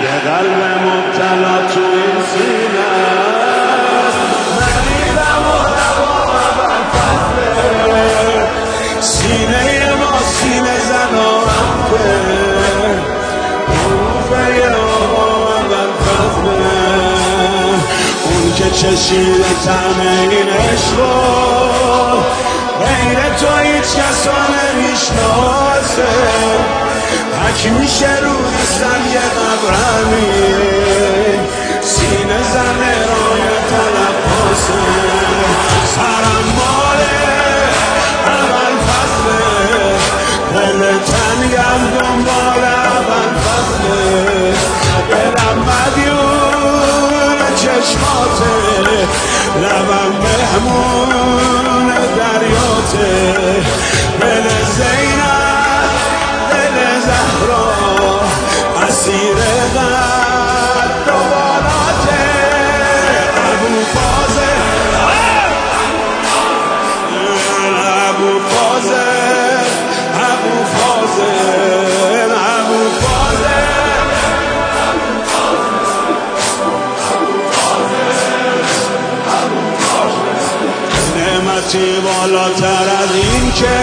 قلب مبتلا تو این سینه است، مریضم و هوا اول فصله، سینه ما سینه زنانه، روفه آقا اول فصله، اون که چشیده طعم این عشقو غیر تو هیچ کسا نمیشناسه، حک میشه روی سنگ قبرمی، سینه زنه رای تلفاسه، سرم ماله اول فصله، دل تنگم دنبال اول فصله، دلم مدیون چشماته، لبم مهمون دریاته، دل زینب دل زهرا اسیر قد و بالاته، ابو فازل ابو فازل ابو فازل ابو فازل نعمتی بالاتر از این که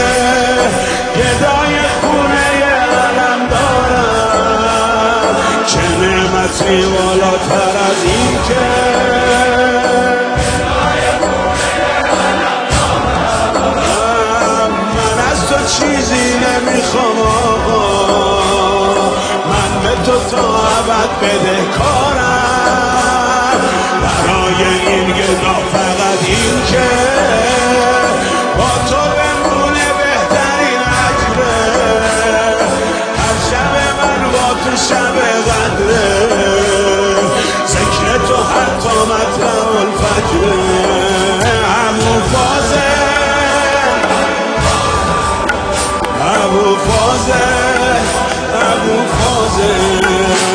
گدای خونه علم دارم، چه نعمتی بالاتر از این که من از تو چیزی نمیخوام آقا، من به تو تا ابد بدهکارم، برای این گدا فقط این که با تو بمونه بهترین اجره، هر شب من با تو شب قدره، ذکر تو حتی مطلع الفجره، ابو فازل ابو فازل ابو فازل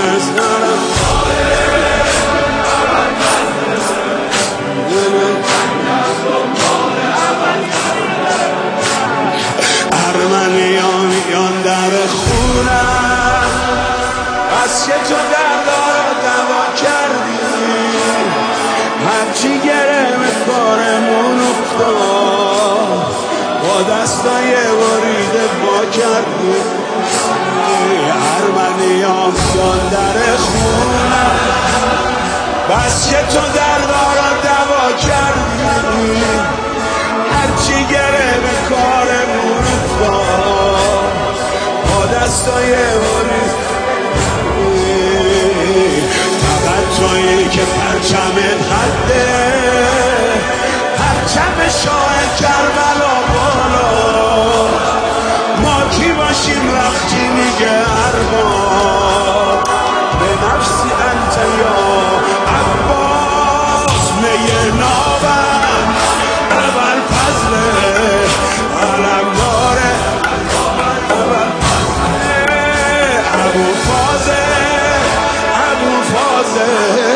ارمنیان در خونم، از که تو دردارا دوا کردی، هرچی گرم کارمون افتاد، با دستای وریده با کردی، ارمنیان در خونم، بس که تو دردارا دوا کردی، هرچی گرم کارمون افتاد، با دستای وریده، فقط تویی که پرچمت حده، پرچم شاه کربلا بالا، ما کی باشیم وقتی میگه ارباب، به نفسی انت یا عباس، می نابم اول فضله، علم داره اول فضله، ابو فازل ابو فازل